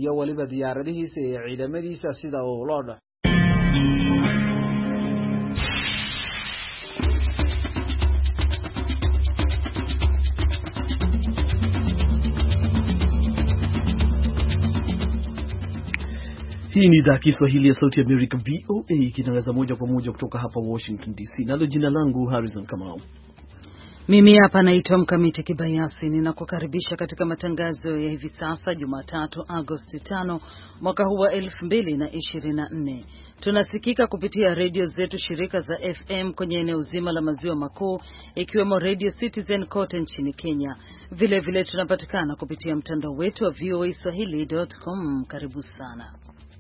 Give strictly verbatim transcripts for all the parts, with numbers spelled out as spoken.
iyo waliba diyaaradihiisa iyo ciidamadiisa sida uu loo dhaxo. Hii ni idhaa ya Kiswahili ya Sauti ya America V O A ikitangaza moja kwa moja kutoka hapa Washington D C. Nalo jina langu Harrison Kamau. Mimi hapa naitwa Mkamiti Kibayasi, ninakukaribisha katika matangazo ya hivi sasa Jumatatu Agosti tano mwaka huu wa elfu mbili na ishirini na nne. Tunasikika kupitia redio zetu shirika za F M kwenye eneo zima la maziwa makuu ikiwemo Radio Citizen kote nchini Kenya. Vile vile tunapatikana kupitia mtandao wetu wa v o a swahili dot com. Karibu sana.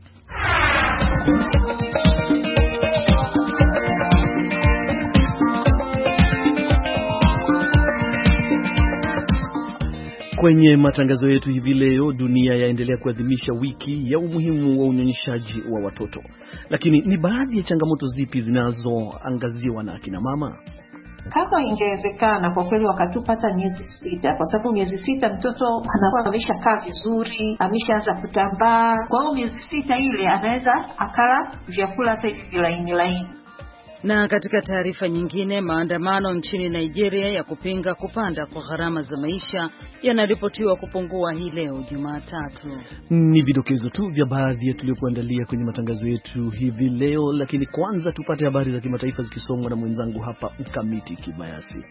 Kwenye matangazo yetu hivi leo, dunia yaendelea kuadhimisha wiki ya umuhimu wa unyonyeshaji wa watoto. Lakini ni baadhi ya changamoto zipi zinazoangaziwa na akina mama? Kama ingewezekana kwa kweli wakatupata miezi sita, kwa sababu miezi sita mtoto anakuwa ameshakaa vizuri, ameshaanza kutambaa. Kwa hiyo miezi sita ile anaweza akala vyakula hata hivi laini laini. Na katika taarifa nyingine, maandamano nchini Nigeria ya kupinga kupanda kwa gharama za maisha yanaripotiwa kupungua hii leo Jumatatu. Ni vidokezo tu vya baadhi ya tuliokuandalia kwenye matangazo yetu hivi leo, lakini kwanza tupate habari za kimataifa zikisomwa na mwenzangu hapa Mkamiti Kibayasi.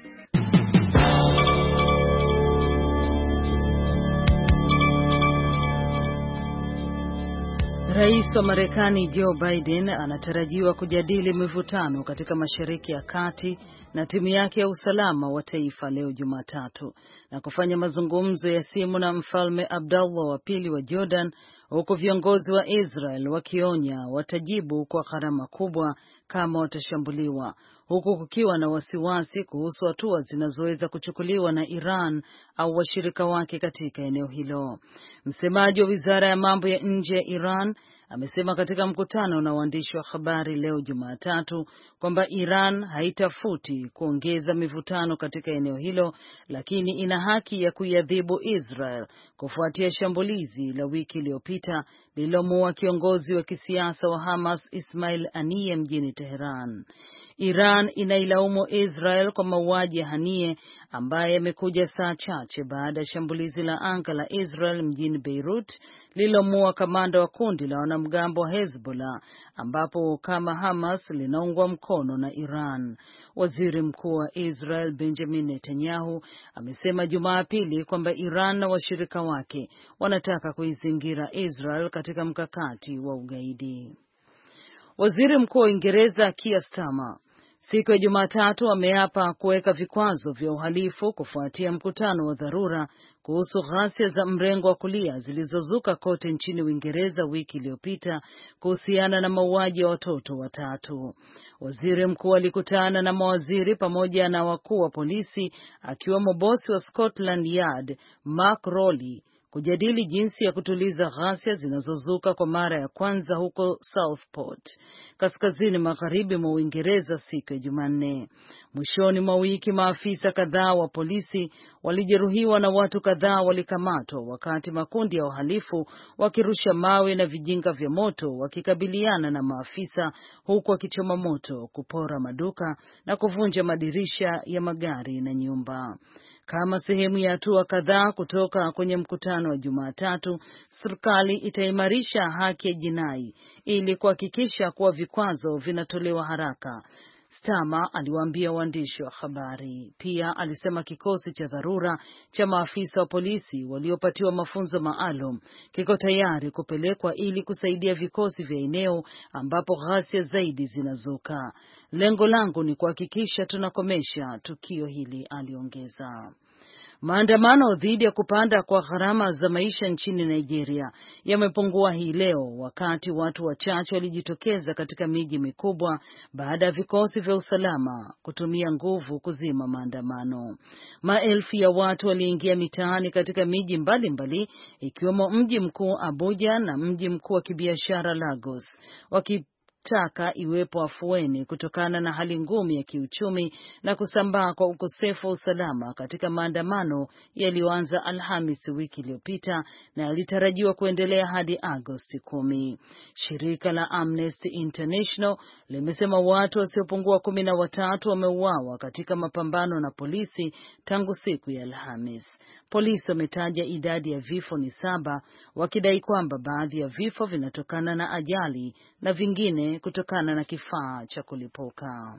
Rais wa Marekani Joe Biden anatarajiwa kujadili mivutano katika Mashariki ya Kati na timu yake ya usalama wa taifa leo Jumatatu na kufanya mazungumzo ya simu na Mfalme Abdullah wa pili wa Jordan, huku viongozi wa Israel wakionya watajibu kwa gharama kubwa kama watashambuliwa, huku kukiwa na wasiwasi kuhusu hatua zinazoweza kuchukuliwa na Iran au washirika wake katika eneo hilo. Msemaji wa Wizara ya Mambo ya Nje ya Iran amesema katika mkutano na waandishi wa habari leo Jumatatu kwamba Iran haitafuti kuongeza mivutano katika eneo hilo, lakini ina haki ya kuiadhibu Israel kufuatia shambulizi la wiki iliyopita lililomuua kiongozi wa kisiasa wa Hamas Ismail Haniyeh mjini Tehran. Iran inailaumu Israel kwa mauaji ya Haniyeh ambaye amekuja saa chache baada ya shambulizi la anga la Israel mjini Beirut lililomuua kamanda wa kundi la wanamgambo wa Hezbollah ambapo kama Hamas linaungwa mkono na Iran. Waziri Mkuu wa Israel Benjamin Netanyahu amesema Jumapili kwamba Iran na washirika wake wanataka kuizingira Israel katika mkakati wa ugaidi. Waziri Mkuu wa Uingereza Keir Starmer siku ya Jumatatu ameapa kuweka vikwazo vya uhalifu kufuatia mkutano wa dharura kuhusu ghasia za mrengo wa kulia zilizozuka kote nchini Uingereza wiki iliyopita kuhusiana na mauaji ya watoto watatu. Waziri mkuu alikutana na mawaziri pamoja na wakuu wa polisi akiwemo bosi wa Scotland Yard Mark Rowley kujadili jinsi ya kutuliza ghasia zinazozuka kwa mara ya kwanza huko Southport, kaskazini magharibi mwa Uingereza siku ya Jumanne. Mwishoni mwa wiki maafisa kadhaa wa polisi walijeruhiwa na watu kadhaa walikamatwa wakati makundi ya wahalifu wakirusha mawe na vijinga vya moto wakikabiliana na maafisa, huku wakichoma moto, kupora maduka na kuvunja madirisha ya magari na nyumba. Kama sehemu ya hatua kadhaa kutoka kwenye mkutano wa Jumatatu, serikali itaimarisha haki ya jinai ili kuhakikisha kuwa vikwazo vinatolewa haraka, Starmer aliwaambia waandishi wa habari. Pia alisema kikosi cha dharura cha maafisa wa polisi waliopatiwa mafunzo maalum kiko tayari kupelekwa ili kusaidia vikosi vya eneo ambapo ghasia zaidi zinazuka. Lengo langu ni kuhakikisha tunakomesha tukio hili, aliongeza. Maandamano dhidi ya kupanda kwa gharama za maisha nchini Nigeria yamepungua hii leo wakati watu wachache walijitokeza katika miji mikubwa baada ya vikosi vya usalama kutumia nguvu kuzima maandamano. Maelfu ya watu waliingia mitaani katika miji mbalimbali ikiwemo mji mkuu Abuja na mji mkuu wa kibiashara Lagos, waki taka iwepo afueni kutokana na hali ngumu ya kiuchumi na kusambaa kwa ukosefu wa usalama katika maandamano yaliyoanza Alhamisi wiki iliyopita na yalitarajiwa kuendelea hadi Agosti kumi. Shirika la Amnesty International limesema watu wasiopungua kumi na watatu wameuawa katika mapambano na polisi tangu siku ya Alhamis. Polisi wametaja idadi ya vifo ni saba, wakidai kwamba baadhi ya vifo vinatokana na ajali na vingine kutokana na kifaa cha kulipuka.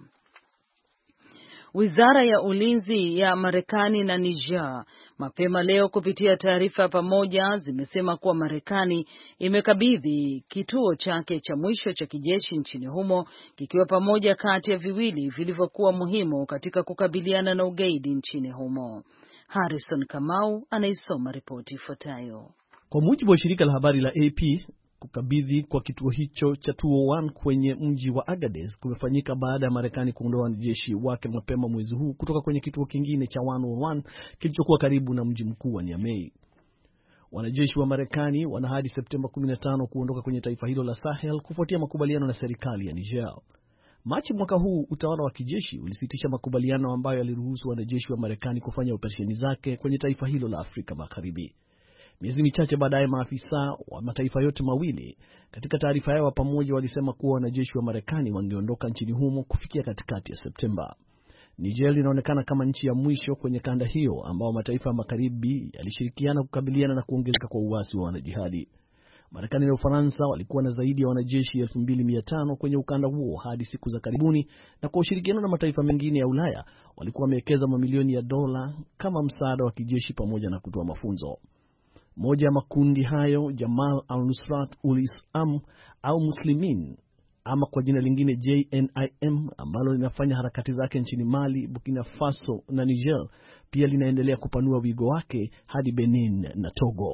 Wizara ya ulinzi ya Marekani na Niger mapema leo kupitia taarifa pamoja zimesema kuwa Marekani imekabidhi kituo chake cha mwisho cha kijeshi nchini humo, kikiwa pamoja kati ya viwili vilivyokuwa muhimu katika kukabiliana na ugaidi nchini humo. Harrison Kamau anaisoma ripoti ifuatayo. Kwa mujibu wa shirika la habari la A P, kukabidhi kwa kituo hicho cha two oh one kwenye mji wa Agadez kumefanyika baada ya Marekani kuondoa wanajeshi wake mapema mwezi huu kutoka kwenye kituo kingine cha one oh one kilichokuwa karibu na mji mkuu wa Niamey. Wanajeshi wa Marekani wana hadi Septemba kumi na tano kuondoka kwenye taifa hilo la Sahel kufuatia makubaliano na serikali ya Niger. Machi mwaka huu utawala wa kijeshi ulisitisha makubaliano ambayo yaliruhusu wanajeshi wa Marekani kufanya operesheni zake kwenye taifa hilo la Afrika Magharibi. Miezi michache baadaye, maafisa wa mataifa yote mawili katika taarifa yao pamoja walisema kuwa wanajeshi wa Marekani wangeondoka nchini humo kufikia katikati ya Septemba. Niger inaonekana kama nchi ya mwisho kwenye kanda hiyo ambao mataifa ya Magharibi yalishirikiana kukabiliana na kuongezeka kwa uasi wa wanajihadi. Marekani na Ufaransa walikuwa na zaidi ya wanajeshi elfu mbili mia tano kwenye ukanda huo hadi siku za karibuni, na kwa ushirikiano na mataifa mengine ya Ulaya walikuwa wamewekeza mamilioni ya dola kama msaada wa kijeshi pamoja na kutoa mafunzo. Moja ya makundi hayo, Jamal al-Nusrat ul-Islam au Muslimin ama kwa jina lingine J N I M, ambalo linafanya harakati zake nchini Mali, Burkina Faso na Niger, pia linaendelea kupanua wigo wake hadi Benin na Togo.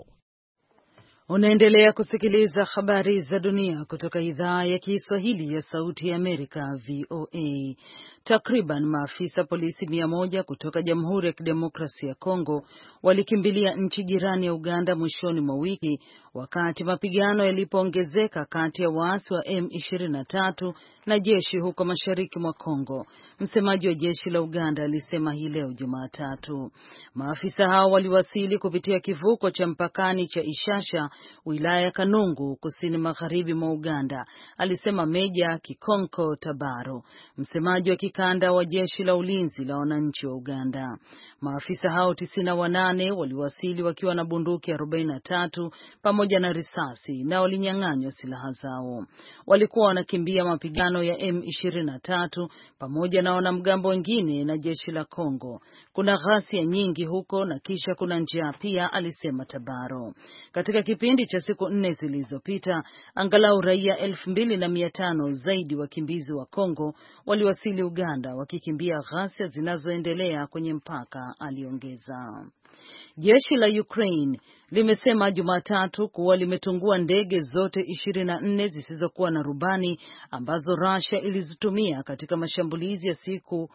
Unaendelea kusikiliza habari za dunia kutoka idhaa ya Kiswahili ya Sauti ya Amerika, V O A. Takriban maafisa polisi mia moja kutoka Jamhuri ya Kidemokrasia ya Kongo walikimbilia nchi jirani ya Uganda mwishoni mwa wiki wakati mapigano yalipoongezeka kati ya waasi wa M ishirini na tatu na jeshi huko mashariki mwa Kongo. Msemaji wa jeshi la Uganda alisema hii leo Jumatatu. Maafisa hao waliwasili kupitia kivuko cha mpakani cha Ishasha, wilaya ya Kanungu, kusini magharibi mwa Uganda, alisema Meja Kikonko Tabaro, msemaji wa kikanda wa jeshi la ulinzi la wananchi wa Uganda. Maafisa hao tisini na wanane waliwasili wakiwa na bunduki arobaini na tatu pamoja na risasi na walinyang'anywa silaha zao. Walikuwa wanakimbia mapigano ya M ishirini na tatu pamoja na wanamgambo wengine na jeshi la Kongo. Kuna ghasia nyingi huko na kisha kuna njaa pia, alisema Tabaro. Katika kipindi cha siku nne zilizopita, angalau raia elfu mbili na mia tano zaidi wakimbizi wa Kongo waliwasili Uganda wakikimbia ghasia zinazoendelea kwenye mpaka, aliongeza. Jeshi la Ukraine limesema Jumatatu kuwa limetungua ndege zote ishirini na nne zisizokuwa na rubani ambazo Russia ilizitumia katika mashambulizi ya siku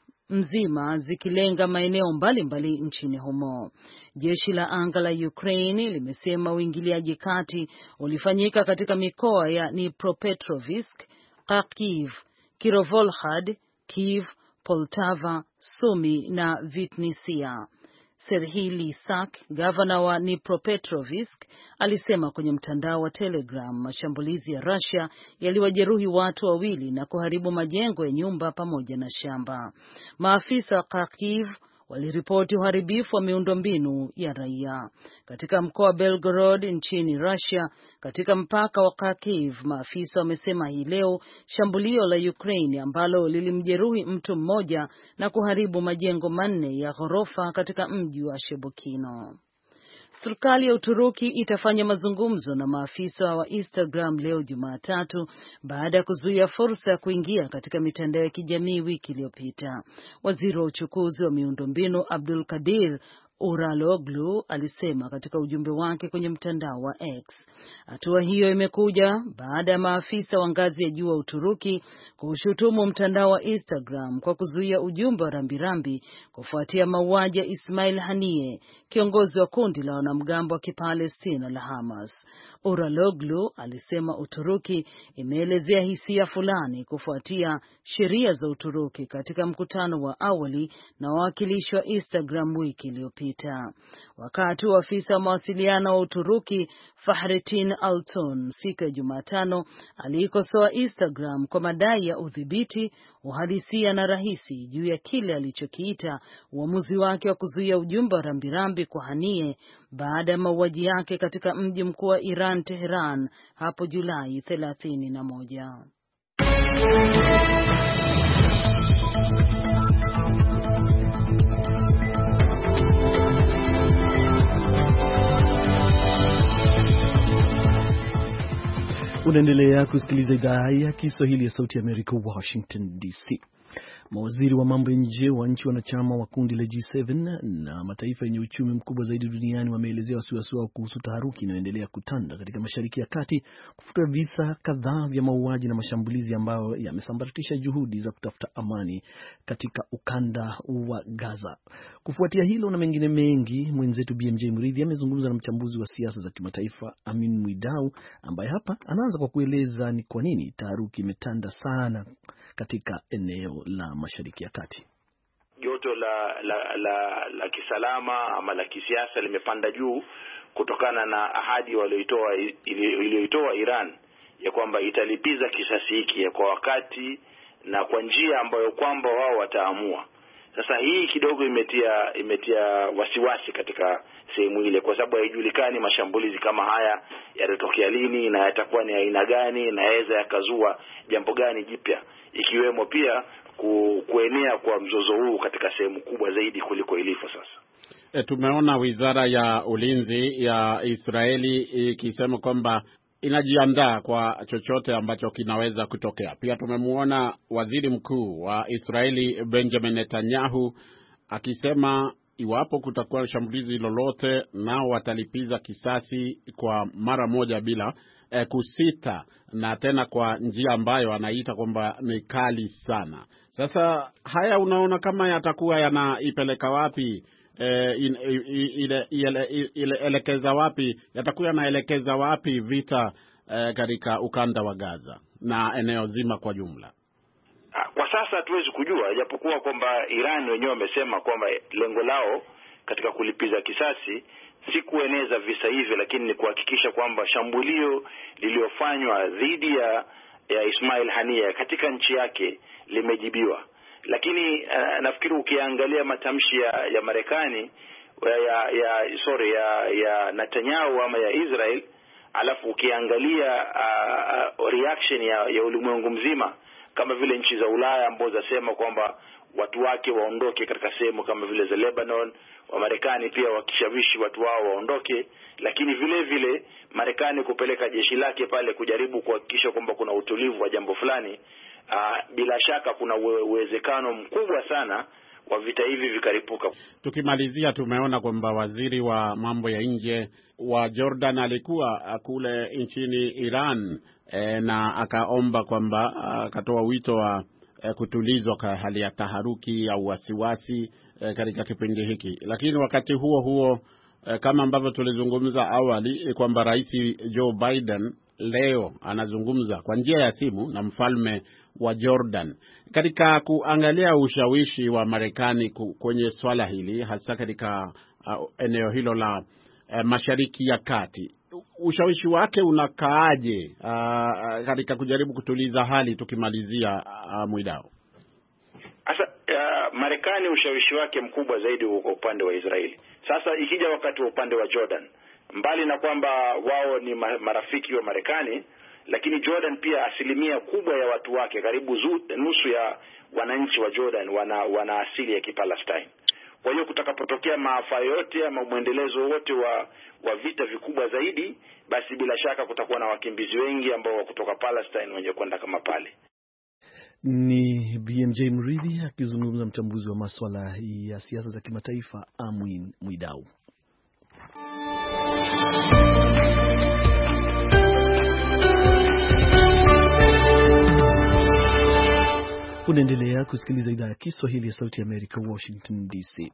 mzima zikilenga maeneo mbalimbali nchini humo. Jeshi la anga la Ukraine limesema uingiliaji kati ulifanyika katika mikoa ya Dnipropetrovsk, Kharkiv, Kirovohrad, Kiev, Poltava, Sumy na Vitnitsia. Serhiy Lysak, gavana wa Dnipropetrovsk, alisema kwenye mtandao wa Telegram mashambulizi ya Russia yaliwajeruhi watu wawili na kuharibu majengo ya nyumba pamoja na shamba. Maafisa wa Kharkiv waliripoti uharibifu wa miundombinu ya raia. Katika mkoa wa Belgorod nchini Russia, katika mpaka wa Kharkiv, maafisa wamesema hii leo shambulio la Ukraine ambalo lilimjeruhi mtu mmoja na kuharibu majengo manne ya ghorofa katika mji wa Shebokino. Serikali ya Uturuki itafanya mazungumzo na maafisa wa Instagram leo Jumatatu baada ya kuzuia fursa ya kuingia katika mitandao ya kijamii wiki iliyopita. Waziri wa uchukuzi wa miundombinu Abdul Kadir Uraloglu alisema katika ujumbe wake kwenye mtandao wa X. Hatua hiyo imekuja baada ya maafisa wa ngazi ya juu wa Uturuki kushutumu mtandao wa Instagram kwa kuzuia ujumbe wa rambirambi kufuatia mauaji ya Ismail Haniyeh, kiongozi wa kundi la wanamgambo wa Kipalestina la Hamas. Uraloglu alisema Uturuki imeelezea hisia fulani kufuatia sheria za Uturuki katika mkutano wa awali na wawakilishi wa Instagram wiki iliyopita. Wakati wa afisa wa mawasiliano wa Uturuki Fahrettin Altun siku ya Jumatano aliikosoa Instagram kwa madai ya udhibiti, uhalisia na rahisi juu ya kile alichokiita uamuzi wake wa kuzuia ujumbe wa rambirambi kwa Haniyeh baada ya mauaji yake katika mji mkuu wa Iran, Tehran, hapo Julai thelathini na moja. Unaendelea kusikiliza idhaa ya Kiswahili ya Sauti ya Amerika, Washington D C. Mawaziri wa mambo ya nje wa nchi wanachama wa kundi la G saba na mataifa yenye uchumi mkubwa zaidi duniani wameelezea wasiwasi wao kuhusu taharuki inayoendelea kutanda katika Mashariki ya Kati kufuatia visa kadhaa vya mauaji na mashambulizi ambayo yamesambaratisha juhudi za kutafuta amani katika ukanda wa Gaza. Kufuatia hilo na mengine mengi, mwenzetu B M J Mridhi amezungumza na mchambuzi wa siasa za kimataifa Amin Mwidau, ambaye hapa anaanza kwa kueleza ni kwa nini taharuki imetanda sana katika eneo la Mashariki ya Kati. Joto la la la, la kisalama ama la kisiasa limepanda juu kutokana na ahadi walioitoa iliyoitoa Iran ya kwamba italipiza kisasi hiki kwa wakati na kwa njia ambayo kwamba wao wataamua. Sasa hii kidogo imetia imetia wasiwasi katika sehemu ile, kwa sababu haijulikani mashambulizi kama haya yatatokea lini na yatakuwa ni aina gani na yaweza yakazua jambo gani jipya, ikiwemo pia ku, kuenea kwa mzozo huu katika sehemu kubwa zaidi kuliko ilivyo sasa. E, tumeona Wizara ya Ulinzi ya Israeli ikisema kwamba inajiandaa kwa chochote ambacho kinaweza kutokea. Pia tumemuona Waziri Mkuu wa Israeli Benjamin Netanyahu akisema iwapo kutakuwa shambulizi lolote nao watalipiza kisasi kwa mara moja bila eh, kusita, na tena kwa njia ambayo anaita kwamba ni kali sana. Sasa haya unaona kama yatakuwa yanaipeleka wapi? Eh, ile ile ile elekeza wapi yatakuwa yanaelekeza wapi vita eh, katika ukanda wa Gaza na eneo zima kwa jumla? Kwa sasa hatuwezi kujua, japokuwa kwamba Iran wenyewe wamesema kwamba lengo lao katika kulipiza kisasi si kueneza visa hivi, lakini ni kuhakikisha kwamba shambulio lililofanywa dhidi ya ya Ismail Haniyeh katika nchi yake limejibiwa. Lakini uh, nafikiri ukiangalia matamshi ya, ya Marekani ya ya sorry ya ya Netanyahu ama ya Israel, alafu ukiangalia uh, reaction ya, ya ulimwengu mzima kama vile nchi za Ulaya ambazo zasema kwamba watu wake waondoke katika sehemu kama vile za Lebanon, wa Marekani pia wakishawishi watu wao waondoke, lakini vile vile Marekani kupeleka jeshi lake pale kujaribu kuhakikisha kwamba kuna utulivu wa jambo fulani. Uh, bila shaka kuna uwezekano mkubwa sana wa vita hivi vikaripuka. Tukimalizia, tumeona kwamba waziri wa mambo ya nje wa Jordan alikuwa kule nchini Iran e, na akaomba kwamba akatoa wito wa e, kutulizwa kwa hali ya taharuki au wasiwasi e, katika kipindi hiki. Lakini wakati huo huo e, kama ambavyo tulizungumza awali kwamba Rais Joe Biden leo anazungumza kwa njia ya simu na mfalme wa Jordan katika kuangalia ushawishi wa Marekani kwenye swala hili, hasa katika uh, eneo hilo la uh, Mashariki ya Kati. Ushawishi wake unakaaje uh, katika kujaribu kutuliza hali? Tukimalizia uh, Mwidao. Asa uh, Marekani ushawishi wake mkubwa zaidi uko upande wa Israeli. Sasa ikija wakati wa upande wa Jordan, mbali na kwamba wao ni marafiki wa Marekani, lakini Jordan pia asilimia kubwa ya watu wake, karibu nusu ya wananchi wa Jordan wana, wana asili ya Kipalestine. Kwa hiyo kutakapotokea maafa yote ama muendelezo wote wa, wa vita vikubwa zaidi, basi bila shaka kutakuwa na wakimbizi wengi ambao kutoka Palestine wenye kwenda kama pale. Ni B M J Mridhi akizungumza, mchambuzi wa masuala ya siasa za kimataifa Amwin Mwidau. Unaendelea kusikiliza idhaa ya Kiswahili ya Sauti ya Amerika, Washington D C.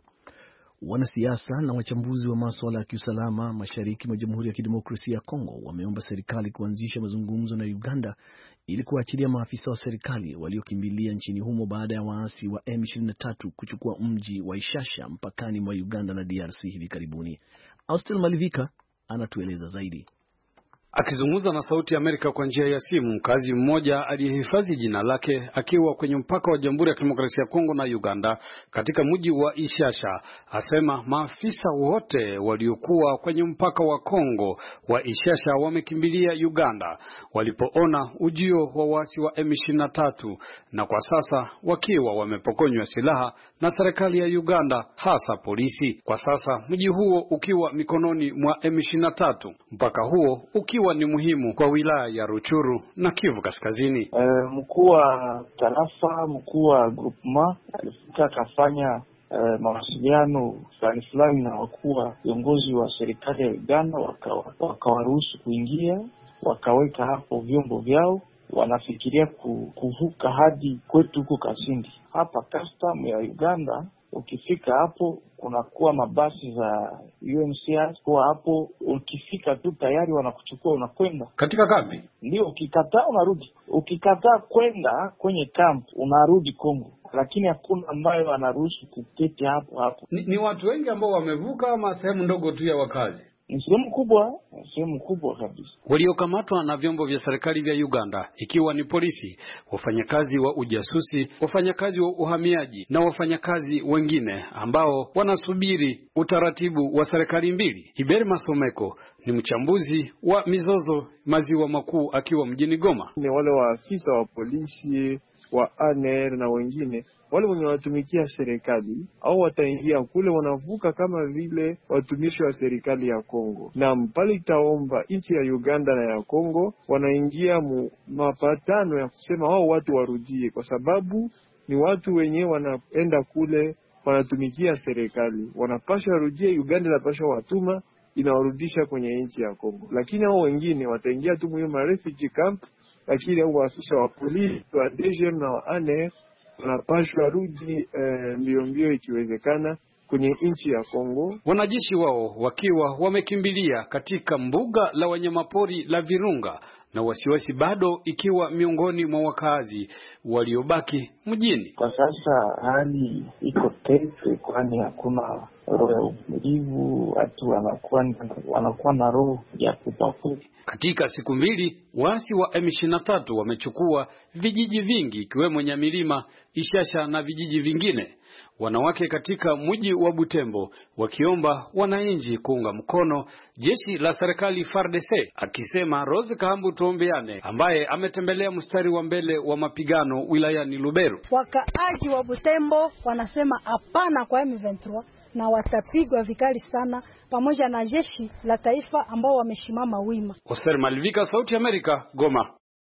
Wanasiasa na wachambuzi wa masuala ya kiusalama mashariki mwa Jamhuri ya Kidemokrasia ya Kongo wameomba serikali kuanzisha mazungumzo na Uganda ili kuachilia maafisa wa serikali waliokimbilia nchini humo baada ya waasi wa M ishirini na tatu kuchukua mji wa Ishasha mpakani mwa Uganda na D R C hivi karibuni. Austel Malivika anatueleza zaidi. Akizungumza na Sauti ya Amerika kwa njia ya simu, mkazi mmoja aliyehifadhi jina lake akiwa kwenye mpaka wa Jamhuri ya Kidemokrasia ya Kongo na Uganda katika mji wa Ishasha asema maafisa wote waliokuwa kwenye mpaka wa Kongo wa Ishasha wamekimbilia Uganda walipoona ujio wa waasi wa M ishirini na tatu, na kwa sasa wakiwa wamepokonywa silaha na serikali ya Uganda, hasa polisi. Kwa sasa mji huo ukiwa mikononi mwa M ishirini na tatu, mpaka huo ukiwa ni muhimu kwa wilaya ya Ruchuru na Kivu Kaskazini. E, mkuu wa tarafa, mkuu wa groupement alifika akafanya e, mawasiliano fulani fulani na wakuu wa viongozi wa serikali ya Uganda, wakawaruhusu waka kuingia, wakaweka hapo vyombo vyao, wanafikiria kuvuka hadi kwetu huko Kasindi. Hapa custom ya Uganda, ukifika hapo kunakuwa mabasi za U N C R kwa hapo, ukifika tu tayari wanakuchukua unakwenda katika kambi. Ndio, ukikataa unarudi. Ukikataa kwenda kwenye camp unarudi Kongo, lakini hakuna ambayo anaruhusu kuketi hapo hapo. Ni, ni watu wengi ambao wamevuka ama sehemu ndogo tu ya wakazi? Ni sehemu kubwa, sehemu kubwa kabisa. Waliokamatwa na vyombo vya serikali vya Uganda ikiwa ni polisi, wafanyakazi wa ujasusi, wafanyakazi wa uhamiaji na wafanyakazi wengine ambao wanasubiri utaratibu wa serikali mbili. Iberi Masomeko ni mchambuzi wa mizozo maziwa makuu akiwa mjini Goma. Ni wale waafisa wa polisi wa A N R na wengine wale wenye watumikia serikali au wataingia kule, wanavuka kama vile watumishi wa serikali ya Kongo, na mpali itaomba nchi ya Uganda na ya Kongo wanaingia mu mapatano ya kusema wao watu warudie, kwa sababu ni watu wenye wanaenda kule wanatumikia serikali, wanapasha warudie. Uganda inapasha watuma, inawarudisha kwenye nchi ya Kongo, lakini hao wengine wataingia tu mwe ma refugee camp, lakini hao waafisa wa polisi wa D G M na wa A N R wanapashwa rudi eh, mbio mbio ikiwezekana kwenye nchi ya Kongo. Wanajeshi wao wakiwa wamekimbilia katika mbuga la wanyamapori la Virunga, na wasiwasi bado ikiwa miongoni mwa wakazi waliobaki mjini. Kwa sasa hali iko tete, kwani hakuna roho ya uvumilivu, watu wanakuwa wanakuwa na roho ya kutafuta. Katika siku mbili waasi wa M ishirini na tatu wamechukua vijiji vingi ikiwemo Nyamilima, Ishasha na vijiji vingine. Wanawake katika mji wa Butembo wakiomba wananchi kuunga mkono jeshi la serikali F A R D C, akisema Rose Kahambu Tuombeane ambaye ametembelea mstari wa mbele wa mapigano wilayani Lubero. Wakaaji wa Butembo wanasema hapana kwa M ishirini na tatu na watapigwa vikali sana, pamoja na jeshi la taifa ambao wameshimama wima. Oster Malivika, Sauti ya Amerika, Goma.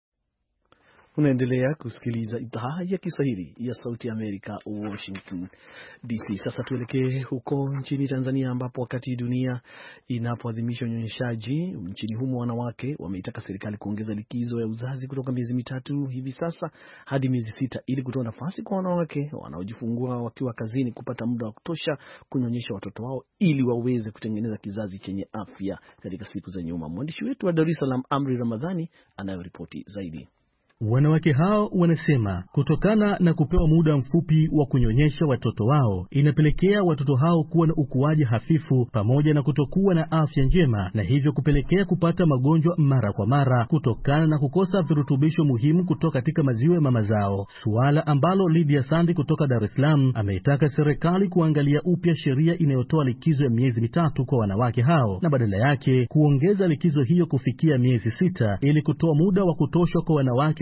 Unaendelea kusikiliza idhaa ya Kiswahili ya Sauti ya Amerika, Washington D C. Sasa tuelekee huko nchini Tanzania, ambapo wakati dunia inapoadhimisha unyonyeshaji nchini humo, wanawake wameitaka serikali kuongeza likizo ya uzazi kutoka miezi mitatu hivi sasa hadi miezi sita ili kutoa nafasi kwa wanawake wanaojifungua wakiwa kazini kupata muda wa kutosha kunyonyesha watoto wao ili waweze kutengeneza kizazi chenye afya katika siku za nyuma. Mwandishi wetu wa Dar es Salaam, Amri Ramadhani, anayoripoti zaidi. Wanawake hao wanasema kutokana na kupewa muda mfupi wa kunyonyesha watoto wao inapelekea watoto hao kuwa na ukuaji hafifu pamoja na kutokuwa na afya njema, na hivyo kupelekea kupata magonjwa mara kwa mara kutokana na kukosa virutubisho muhimu kutoka katika maziwa ya mama zao, suala ambalo Lydia Sandi kutoka Dar es Salaam ameitaka serikali kuangalia upya sheria inayotoa likizo ya miezi mitatu kwa wanawake hao na badala yake kuongeza likizo hiyo kufikia miezi sita ili kutoa muda wa kutosha kwa wanawake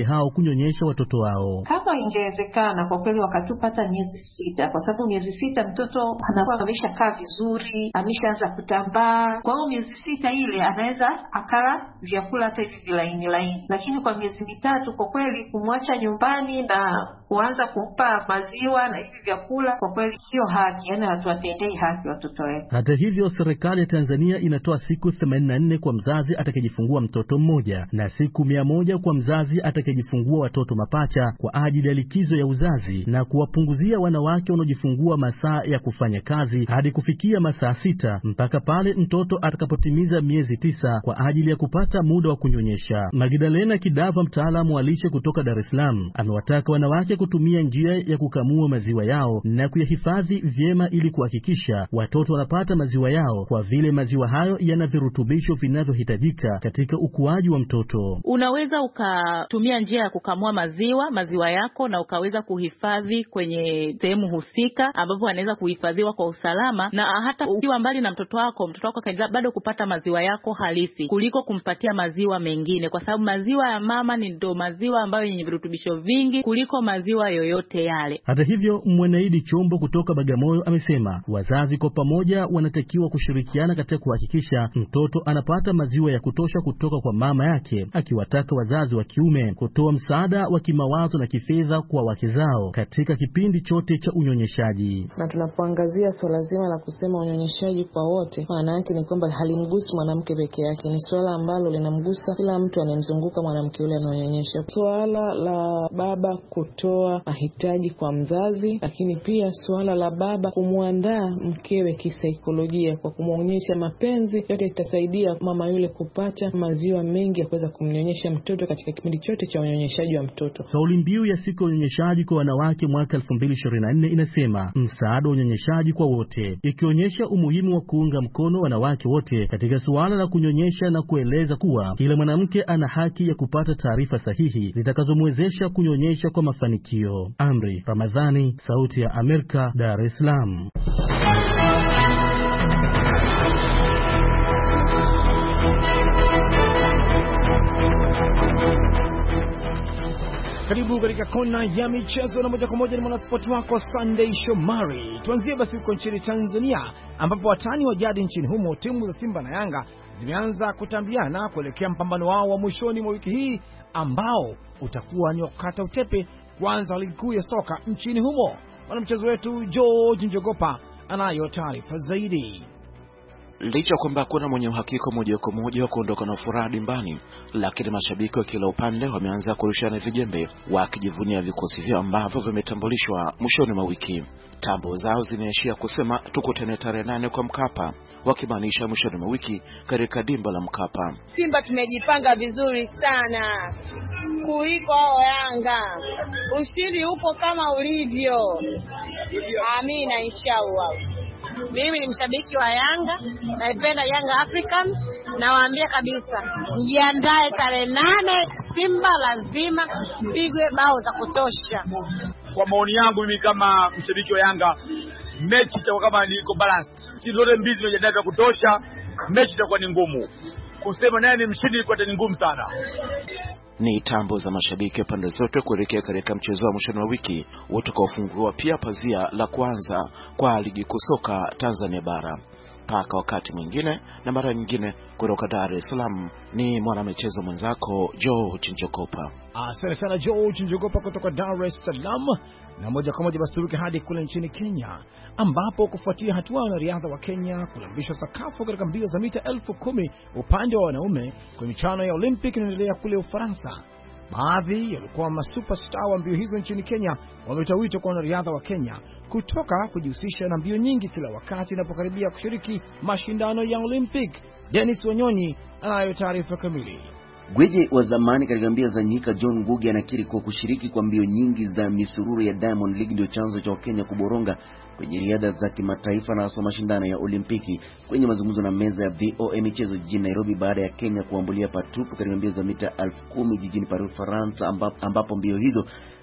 wanawake hao kunyonyesha watoto wao. Kama ingewezekana kwa kweli wakatupata miezi sita, kwa sababu miezi sita mtoto anakuwa ameshakaa vizuri, ameshaanza kutambaa. Kwa hiyo miezi sita ile anaweza akala vyakula hata hivi vilaini laini, lakini kwa miezi mitatu kwa kweli kumwacha nyumbani na kuanza kumpa maziwa na hivi vyakula kwa kweli sio haki, yani hatuwatendei haki watoto wetu. Hata hivyo, serikali ya Tanzania inatoa siku themanini na nne kwa mzazi atakayejifungua mtoto mmoja na siku mia moja kwa mzazi atakayejifungua watoto mapacha kwa ajili ya likizo ya uzazi, na kuwapunguzia wanawake wanaojifungua masaa ya kufanya kazi hadi kufikia masaa sita mpaka pale mtoto atakapotimiza miezi tisa kwa ajili ya kupata muda wa kunyonyesha. Magdalena Kidava, mtaalamu wa lishe kutoka Dar es Salaam, amewataka wanawake kutumia njia ya kukamua maziwa yao na kuyahifadhi vyema ili kuhakikisha watoto wanapata maziwa yao, kwa vile maziwa hayo yana virutubisho vinavyohitajika katika ukuaji wa mtoto. Unaweza ukatumia njia ya kukamua maziwa maziwa yako na ukaweza kuhifadhi kwenye sehemu husika ambapo anaweza kuhifadhiwa kwa usalama, na hata ukiwa mbali na mtoto wako mtoto wako kaanza bado kupata maziwa yako halisi kuliko kumpatia maziwa mengine, kwa sababu maziwa ya mama ni ndo maziwa ambayo yenye virutubisho vingi kuliko maziwa yoyote yale. Hata hivyo, Mwanaidi Chombo kutoka Bagamoyo amesema wazazi kwa pamoja wanatakiwa kushirikiana katika kuhakikisha mtoto anapata maziwa ya kutosha kutoka kwa mama yake, akiwataka wazazi wa kiume kutoa msaada wa kimawazo na kifedha kwa wake zao katika kipindi chote cha unyonyeshaji. Na tunapoangazia swala zima la kusema unyonyeshaji kwa wote, maana yake ni kwamba halimgusi mwanamke peke yake, ni swala ambalo linamgusa kila mtu anayemzunguka mwanamke yule anayonyonyesha. Swala la baba kutoa mahitaji kwa mzazi, lakini pia swala la baba kumwandaa mkewe kisaikolojia kwa kumuonyesha mapenzi, yote itasaidia mama yule kupata maziwa mengi ya kuweza kumnyonyesha mtoto katika kipindi chote cha unyonyeshaji wa mtoto. Kauli mbiu ya siku ya unyonyeshaji kwa wanawake mwaka elfu mbili ishirini na nne inasema msaada wa unyonyeshaji kwa wote, ikionyesha umuhimu wa kuunga mkono wanawake wote katika suala la kunyonyesha na kueleza kuwa kila mwanamke ana haki ya kupata taarifa sahihi zitakazomwezesha kunyonyesha kwa mafanikio. Amri Ramadhani, Sauti ya Amerika, Dar es Salaam. Karibu katika kona ya michezo na moja kwa moja ni mwanaspoti wako Sunday Shomari. Tuanzie basi huko nchini Tanzania ambapo watani wa jadi nchini humo timu za Simba na Yanga zimeanza kutambiana kuelekea mpambano wao wa mwishoni mwa wiki hii ambao utakuwa ni wakata utepe kuanza ligi kuu ya soka nchini humo. Mwanamchezo wetu George Njogopa anayo taarifa zaidi. Licha kwamba hakuna mwenye uhakika moja kwa moja wa kuondoka na furaha dimbani, lakini mashabiki wa kila upande wameanza kurushana vijembe wakijivunia vikosi vyao ambavyo vimetambulishwa mwishoni mwa wiki. Tambo zao zinaishia kusema tukutane tarehe nane kwa Mkapa, wakimaanisha mwishoni mwa wiki katika dimba la Mkapa. Simba tumejipanga vizuri sana kuliko hao Yanga. Ushindi upo kama ulivyo. Amina inshallah. Mimi ni mshabiki wa Yanga, naipenda Yanga African, na waambia kabisa mjiandae tarehe nane, Simba lazima pigwe bao za kutosha. Kwa maoni yangu mimi kama mshabiki wa Yanga, mechi itakuwa kama iko balanced. Timu zote mbili zinajiandaa vya kutosha, mechi itakuwa ni ngumu. Kusema nani mshindi ilikuwa ni ngumu sana. Ni tambo za mashabiki wa pande zote kuelekea katika mchezo wa mwishoni wa wiki utakaofungua pia pazia la kwanza kwa ligi kuu soka Tanzania bara. Paka wakati mwingine na mara nyingine kutoka Dar es Salaam ni mwanamichezo mwenzako George Njogopa. Asante sana George Njogopa kutoka Dar es Salaam. Na moja kwa moja basi turuke hadi kule nchini Kenya ambapo kufuatia hatua ya wanariadha wa Kenya kulambishwa sakafu katika mbio za mita elfu kumi upande wa wanaume kwenye michuano ya Olympic inaendelea kule Ufaransa. Baadhi walikuwa masuperstar wa mbio hizo nchini Kenya wametoa wito kwa wanariadha wa Kenya kutoka kujihusisha na mbio nyingi kila wakati inapokaribia kushiriki mashindano ya Olympic. Dennis Wanyonyi anayo taarifa kamili. Gweje wa zamani katika mbio za nyika John Ngugi anakiri kwa kushiriki kwa mbio nyingi za misururu ya Diamond League ndio chanzo cha Kenya kuboronga kwenye riadha za kimataifa na hasa mashindano ya Olimpiki. Kwenye mazungumzo na meza ya V O A michezo jijini Nairobi baada ya Kenya kuambulia patupu katika mbio za mita elfu kumi jijini Paris, France, ambapo, ambapo mbio hizo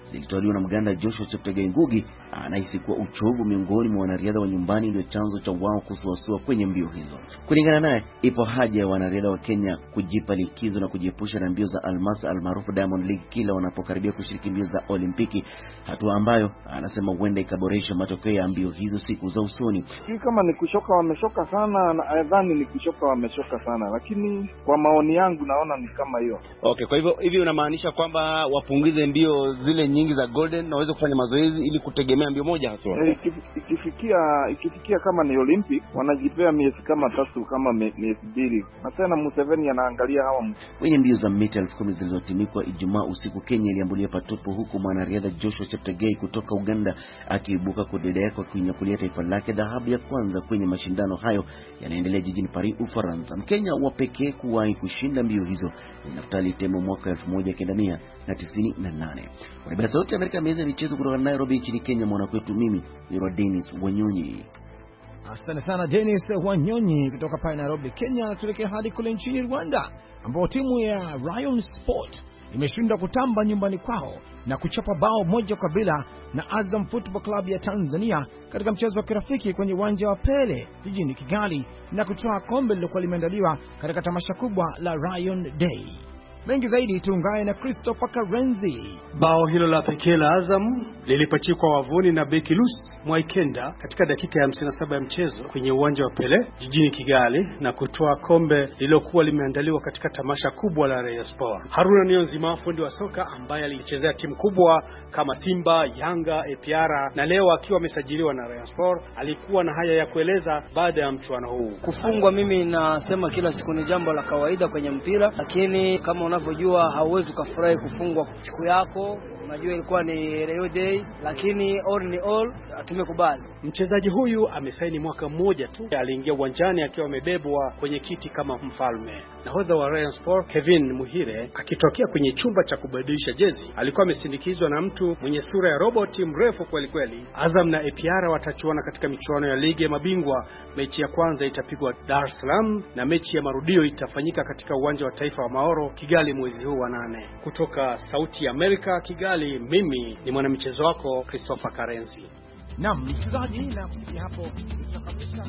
zilitwaliwa na Mganda Joshua Cheptegei Ngugi anahisi kuwa uchovu miongoni mwa wanariadha wa nyumbani ndio chanzo cha wao kusuasua kwenye mbio hizo. Kulingana naye, ipo haja ya wanariadha wa Kenya kujipa likizo na kujiepusha na mbio za almasi almaarufu Diamond League kila wanapokaribia kushiriki mbio za Olimpiki, hatua ambayo anasema huenda ikaboresha matokeo ya mbio hizo siku za usoni. Hii kama ni kushoka wameshoka sana, nadhani ni kushoka wameshoka sana, lakini kwa maoni yangu naona ni kama hiyo. Okay, kwa hivyo hivi unamaanisha kwamba wapunguze mbio zile nyingi za golden na waweze kufanya mazoezi ili kutegemea mbio moja haswa. E, ikifikia ikifikia kama ni Olympic wanajipea miezi kama tatu kama miezi mbili. Na tena Museveni anaangalia hawa. Kwenye mbio za mita elfu kumi zilizotimikwa Ijumaa usiku, Kenya iliambulia patupu, huku mwanariadha Joshua Cheptegei kutoka Uganda akiibuka kudedea kwa kunyakulia taifa lake dhahabu ya kwanza kwenye mashindano hayo yanaendelea jijini Paris, Ufaransa. Mkenya wa pekee kuwahi kushinda mbio hizo ni Naftali Temo mwaka elfu moja kenda mia tisini na nane. Kwa Sauti ya Amerika meza michezo kutoka Nairobi nchini Kenya, mwanakwetu mimi ni Dennis Wanyonyi. Asante sana Dennis Wanyonyi kutoka pale Nairobi, Kenya. Tuelekea hadi kule nchini Rwanda ambapo timu ya Rayon Sport imeshinda kutamba nyumbani kwao na kuchapa bao moja kwa bila na Azam Football Club ya Tanzania katika mchezo wa kirafiki kwenye uwanja wa Pele jijini Kigali na kutoa kombe lilokuwa limeandaliwa katika tamasha kubwa la Rayon Day. Mengi zaidi tuungane na Christopher Karenzi. Bao hilo la pekee la Azam lilipachikwa wavuni na beki Lucy Mwaikenda katika dakika ya hamsini na saba ya mchezo kwenye uwanja wa Pele jijini Kigali na kutoa kombe lilokuwa limeandaliwa katika tamasha kubwa la Rayon Sport. Haruna Niyonzima, fundi wa soka ambaye alichezea timu kubwa kama Simba, Yanga, A P R na leo akiwa amesajiliwa na Rayon Sport, alikuwa na haya ya kueleza baada ya mchuano huu. Kufungwa mimi nasema kila siku ni jambo la kawaida kwenye mpira, lakini kama unavyojua hauwezi kufurahi kufungwa siku yako. Unajua ilikuwa ni Rayon Day, lakini all ni all tumekubali. Mchezaji huyu amesaini mwaka mmoja tu. Aliingia uwanjani akiwa amebebwa kwenye kiti kama mfalme. Nahodha wa Rayon Sport Kevin Muhire akitokea kwenye chumba cha kubadilisha jezi alikuwa amesindikizwa na mtu mwenye sura ya roboti mrefu kweli kweli. Azam na A P R watachuana katika michuano ya ligi ya mabingwa. Mechi ya kwanza itapigwa Dar es Salaam na mechi ya marudio itafanyika katika uwanja wa taifa wa Maoro Kigali mwezi huu wa nane. Kutoka Sauti ya Amerika Kigali, mimi ni mwanamichezo wako Christopher Karenzi. Naam, mchezaji na kufikia hapo tutakamilisha.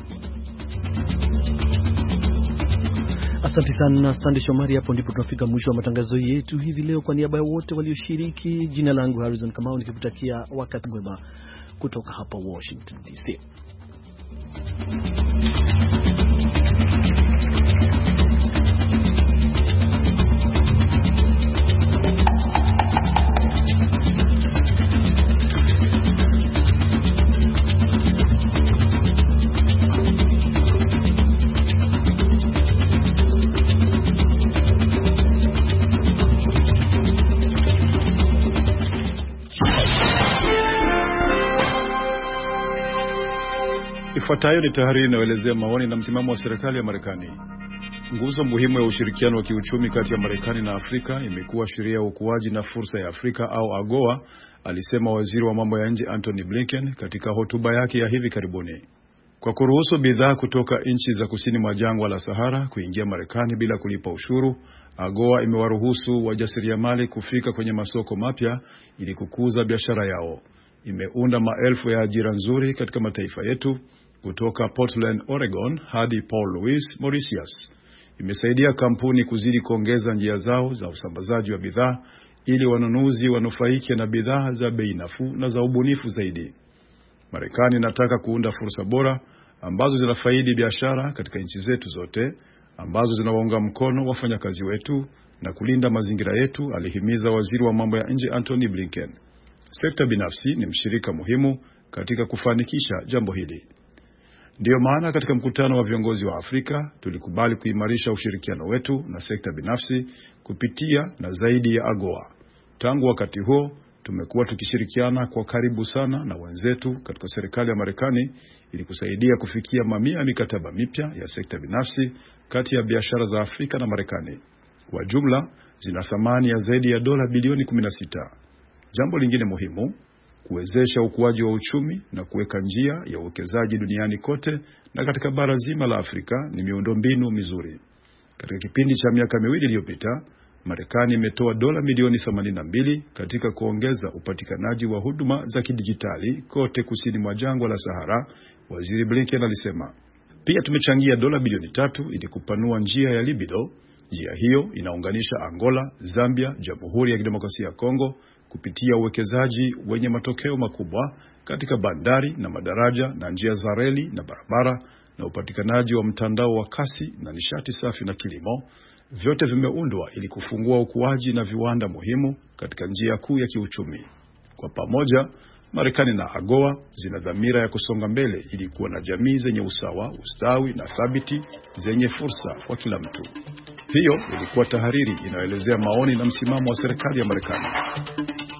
Asante sana Sandy Shomari. Hapo ndipo tunafika mwisho wa matangazo yetu hivi leo. Kwa niaba ya wote walioshiriki, jina langu Harrison Kamau nikikutakia wakati mwema kutoka hapa Washington D C. Ifuatayo ni tahariri inayoelezea maoni na msimamo wa serikali ya Marekani. Nguzo muhimu ya ushirikiano wa kiuchumi kati ya Marekani na Afrika imekuwa sheria ya ukuaji na fursa ya Afrika au AGOA, alisema waziri wa mambo ya nje Antony Blinken katika hotuba yake ya hivi karibuni. Kwa kuruhusu bidhaa kutoka nchi za kusini mwa jangwa la Sahara kuingia Marekani bila kulipa ushuru, AGOA imewaruhusu wajasiriamali kufika kwenye masoko mapya ili kukuza biashara yao. Imeunda maelfu ya ajira nzuri katika mataifa yetu, kutoka Portland, Oregon hadi Paul Louis, Mauritius. Imesaidia kampuni kuzidi kuongeza njia zao za usambazaji wa bidhaa ili wanunuzi wanufaike na bidhaa za bei nafuu na za ubunifu zaidi. Marekani inataka kuunda fursa bora ambazo zinafaidi biashara katika nchi zetu zote, ambazo zinawaunga mkono wafanyakazi wetu na kulinda mazingira yetu, alihimiza waziri wa mambo ya nje Antony Blinken. Sekta binafsi ni mshirika muhimu katika kufanikisha jambo hili. Ndiyo maana katika mkutano wa viongozi wa Afrika tulikubali kuimarisha ushirikiano wetu na sekta binafsi kupitia na zaidi ya AGOA. Tangu wakati huo tumekuwa tukishirikiana kwa karibu sana na wenzetu katika serikali ya Marekani ili kusaidia kufikia mamia ya mikataba mipya ya sekta binafsi kati ya biashara za Afrika na Marekani. Kwa jumla zina thamani ya zaidi ya dola bilioni kumi na sita. Jambo lingine muhimu, kuwezesha ukuaji wa uchumi na kuweka njia ya uwekezaji duniani kote na katika bara zima la Afrika ni miundombinu mizuri. Katika kipindi cha miaka miwili iliyopita, Marekani imetoa dola milioni themanini na mbili katika kuongeza upatikanaji wa huduma za kidijitali kote kusini mwa jangwa la Sahara, Waziri Blinken alisema. Pia tumechangia dola bilioni tatu ili kupanua njia ya Libido. Njia hiyo inaunganisha Angola, Zambia, Jamhuri ya Kidemokrasia ya Kongo kupitia uwekezaji wenye matokeo makubwa katika bandari na madaraja na njia za reli na barabara na upatikanaji wa mtandao wa kasi na nishati safi na kilimo. Vyote vimeundwa ili kufungua ukuaji na viwanda muhimu katika njia kuu ya kiuchumi. Kwa pamoja, Marekani na AGOA zina dhamira ya kusonga mbele ili kuwa na jamii zenye usawa, ustawi na thabiti zenye fursa kwa kila mtu. Hiyo ilikuwa tahariri inayoelezea maoni na msimamo wa serikali ya Marekani.